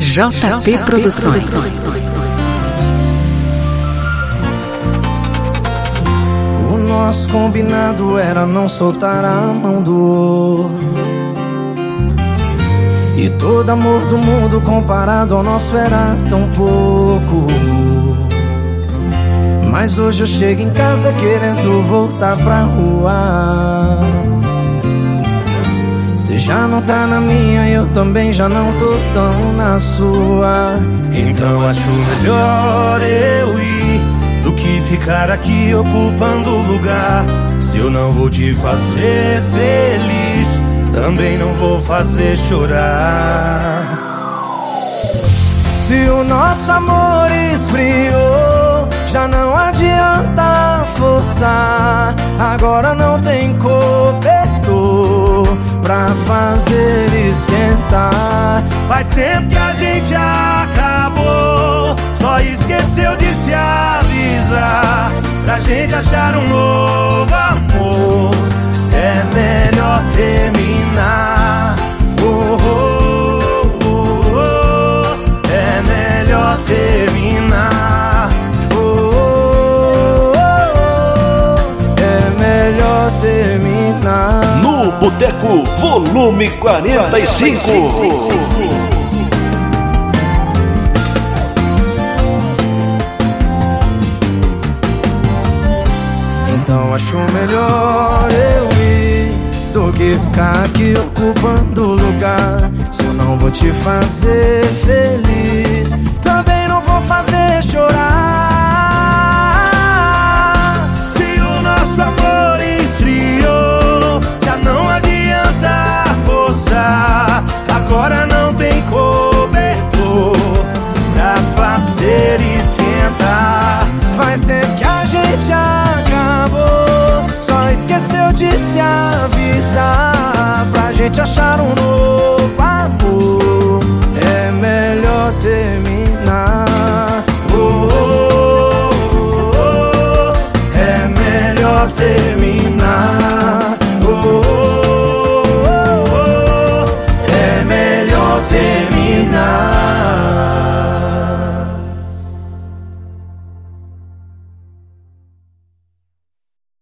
JP Produções. O nosso combinado era não soltar a mão do outro, e todo amor do mundo comparado ao nosso era tão pouco. Mas hoje eu chego em casa querendo voltar pra rua. Você já não tá na minha, eu também já não tô tão na sua. Então acho melhor eu ir do que ficar aqui ocupando o lugar. Se eu não vou te fazer feliz, também não vou fazer chorar. Se o nosso amor esfriou, já não adianta forçar. Agora não tem cobertor pra fazer esquentar. Faz tempo que a gente acabou, só esqueceu de se avisar. Pra gente achar um novo amor, é melhor terminar. É melhor terminar. É melhor terminar. No Boteco, volume 45. Então acho melhor eu ir do que ficar aqui ocupando o lugar. Se eu não vou te fazer feliz, também não vou fazer chorar. Se o nosso amor esfriou, já não adianta forçar. Agora não tem cobertor pra fazer esquentar. Faz tempo que a gente acabou, só esqueceu de se avisar. Pra gente achar um novo